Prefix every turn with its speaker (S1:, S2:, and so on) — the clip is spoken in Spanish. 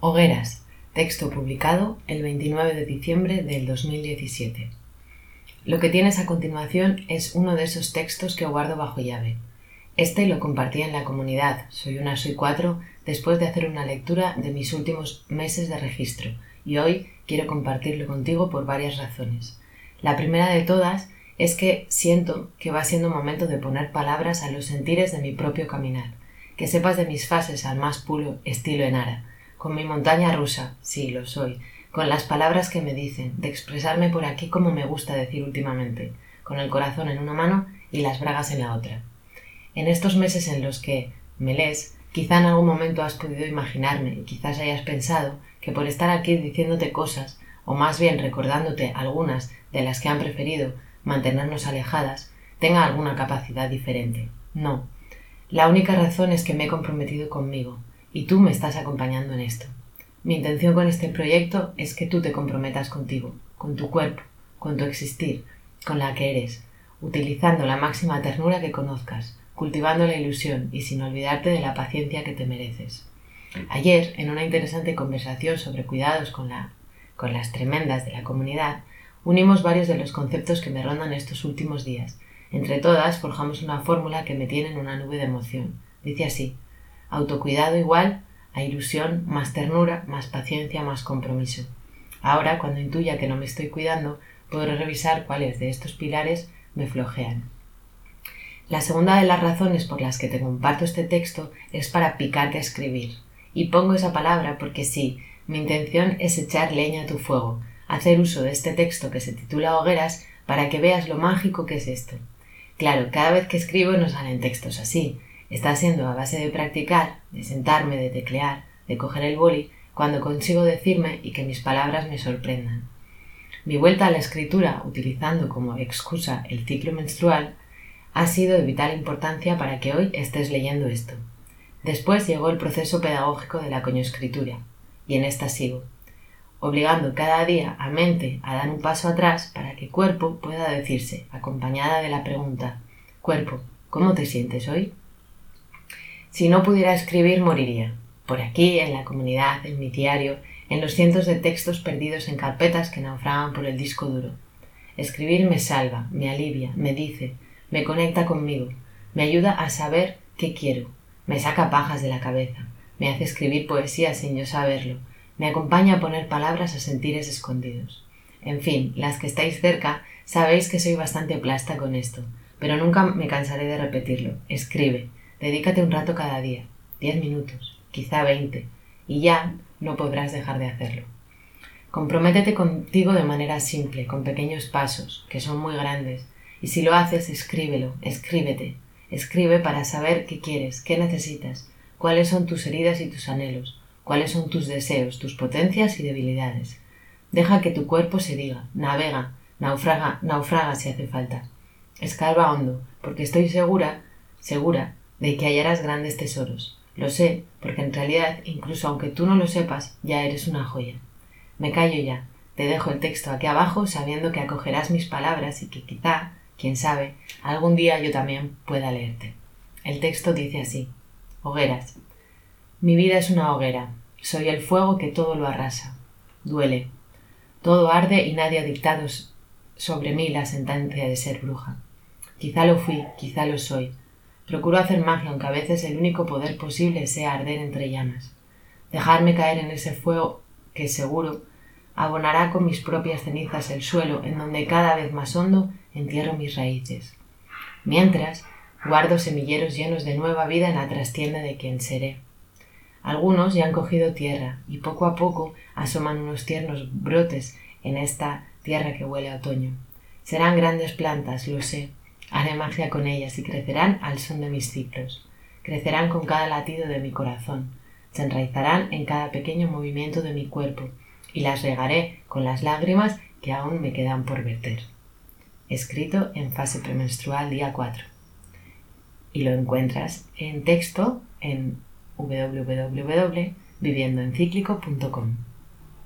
S1: Hogueras, texto publicado el 29 de diciembre del 2017. Lo que tienes a continuación es uno de esos textos que guardo bajo llave. Este lo compartí en la comunidad Soy 4 después de hacer una lectura de mis últimos meses de registro y hoy quiero compartirlo contigo por varias razones. La primera de todas es que siento que va siendo momento de poner palabras a los sentires de mi propio caminar, que sepas de mis fases al más puro estilo Enara, con mi montaña rusa, sí, lo soy, con las palabras que me dicen, de expresarme por aquí como me gusta decir últimamente, con el corazón en una mano y las bragas en la otra. En estos meses en los que me lees, quizá en algún momento has podido imaginarme y quizás hayas pensado que por estar aquí diciéndote cosas, o más bien recordándote algunas de las que han preferido mantenernos alejadas, tenga alguna capacidad diferente. No. La única razón es que me he comprometido conmigo, y tú me estás acompañando en esto. Mi intención con este proyecto es que tú te comprometas contigo, con tu cuerpo, con tu existir, con la que eres, utilizando la máxima ternura que conozcas, cultivando la ilusión y sin olvidarte de la paciencia que te mereces. Ayer, en una interesante conversación sobre cuidados con las tremendas de la comunidad, unimos varios de los conceptos que me rondan estos últimos días. Entre todas, forjamos una fórmula que me tiene en una nube de emoción. Dice así: autocuidado igual a ilusión, más ternura, más paciencia, más compromiso. Ahora, cuando intuya que no me estoy cuidando, podré revisar cuáles de estos pilares me flojean. La segunda de las razones por las que te comparto este texto es para picarte a escribir. Y pongo esa palabra porque sí, mi intención es echar leña a tu fuego, hacer uso de este texto que se titula Hogueras para que veas lo mágico que es esto. Claro, cada vez que escribo no salen textos así. Está siendo a base de practicar, de sentarme, de teclear, de coger el boli, cuando consigo decirme y que mis palabras me sorprendan. Mi vuelta a la escritura, utilizando como excusa el ciclo menstrual, ha sido de vital importancia para que hoy estés leyendo esto. Después llegó el proceso pedagógico de la coñoescritura, y en esta sigo, obligando cada día a mente a dar un paso atrás para que cuerpo pueda decirse, acompañada de la pregunta: cuerpo, ¿cómo te sientes hoy? Si no pudiera escribir, moriría. Por aquí, en la comunidad, en mi diario, en los cientos de textos perdidos en carpetas que naufragan por el disco duro. Escribir me salva, me alivia, me dice, me conecta conmigo, me ayuda a saber qué quiero, me saca pajas de la cabeza, me hace escribir poesía sin yo saberlo, me acompaña a poner palabras a sentires escondidos. En fin, las que estáis cerca sabéis que soy bastante plasta con esto, pero nunca me cansaré de repetirlo. Escribe. Dedícate un rato cada día, 10 minutos, quizá 20, y ya no podrás dejar de hacerlo. Comprométete contigo de manera simple, con pequeños pasos, que son muy grandes, y si lo haces, escríbelo, escríbete. Escribe para saber qué quieres, qué necesitas, cuáles son tus heridas y tus anhelos, cuáles son tus deseos, tus potencias y debilidades. Deja que tu cuerpo se diga, navega, naufraga si hace falta. Escarba hondo, porque estoy segura de que hallarás grandes tesoros. Lo sé, porque en realidad, incluso aunque tú no lo sepas, ya eres una joya. Me callo ya, te dejo el texto aquí abajo sabiendo que acogerás mis palabras y que quizá, quién sabe, algún día yo también pueda leerte. El texto dice así: Hogueras. Mi vida es una hoguera, soy el fuego que todo lo arrasa. Duele. Todo arde y nadie ha dictado sobre mí la sentencia de ser bruja. Quizá lo fui, quizá lo soy. Procuro hacer magia, aunque a veces el único poder posible sea arder entre llamas. Dejarme caer en ese fuego que seguro abonará con mis propias cenizas el suelo en donde cada vez más hondo entierro mis raíces. Mientras, guardo semilleros llenos de nueva vida en la trastienda de quien seré. Algunos ya han cogido tierra y poco a poco asoman unos tiernos brotes en esta tierra que huele a otoño. Serán grandes plantas, lo sé. Haré magia con ellas y crecerán al son de mis ciclos. Crecerán con cada latido de mi corazón. Se enraizarán en cada pequeño movimiento de mi cuerpo y las regaré con las lágrimas que aún me quedan por verter. Escrito en fase premenstrual día 4. Y lo encuentras en texto en www.viviendoencíclico.com.